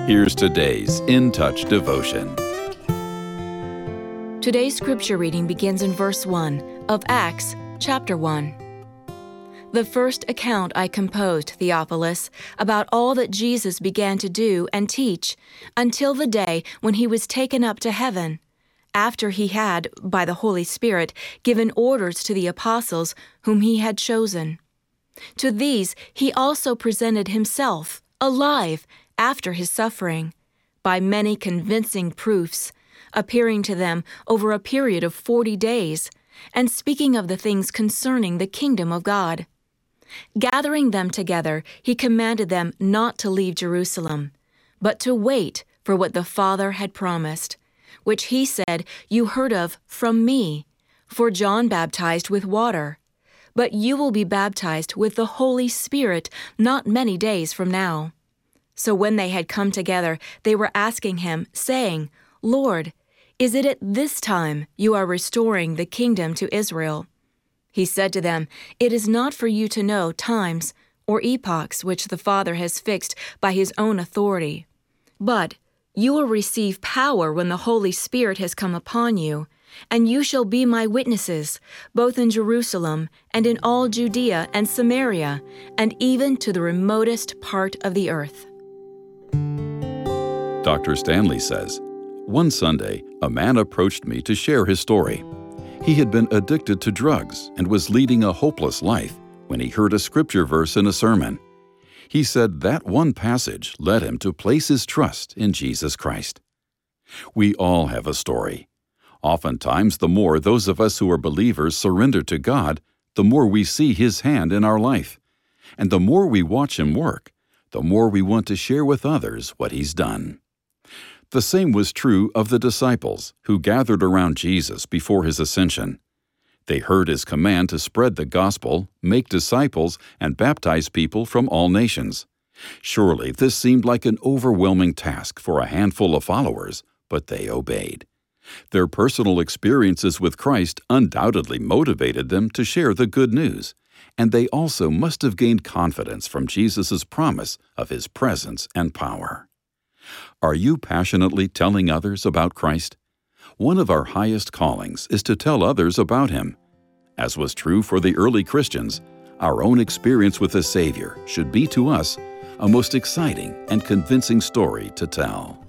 Here's today's In Touch devotion. Today's scripture reading begins in verse 1 of Acts chapter 1. The first account I composed, Theophilus, about all that Jesus began to do and teach until the day when he was taken up to heaven, after he had, by the Holy Spirit, given orders to the apostles whom he had chosen. To these he also presented himself, alive, after his suffering, by many convincing proofs, appearing to them over a period of 40 days, and speaking of the things concerning the kingdom of God. Gathering them together, he commanded them not to leave Jerusalem, but to wait for what the Father had promised, which he said you heard of from me, for John baptized with water. But you will be baptized with the Holy Spirit not many days from now. So when they had come together, they were asking him, saying, Lord, is it at this time you are restoring the kingdom to Israel? He said to them, It is not for you to know times or epochs which the Father has fixed by his own authority. But you will receive power when the Holy Spirit has come upon you, and you shall be my witnesses, both in Jerusalem and in all Judea and Samaria, and even to the remotest part of the earth. Dr. Stanley says, one Sunday, a man approached me to share his story. He had been addicted to drugs and was leading a hopeless life when he heard a scripture verse in a sermon. He said that one passage led him to place his trust in Jesus Christ. We all have a story. Oftentimes, the more those of us who are believers surrender to God, the more we see His hand in our life. And the more we watch Him work, the more we want to share with others what He's done. The same was true of the disciples who gathered around Jesus before His ascension. They heard His command to spread the gospel, make disciples, and baptize people from all nations. Surely this seemed like an overwhelming task for a handful of followers, but they obeyed. Their personal experiences with Christ undoubtedly motivated them to share the good news, and they also must have gained confidence from Jesus' promise of His presence and power. Are you passionately telling others about Christ? One of our highest callings is to tell others about Him. As was true for the early Christians, our own experience with the Savior should be to us a most exciting and convincing story to tell.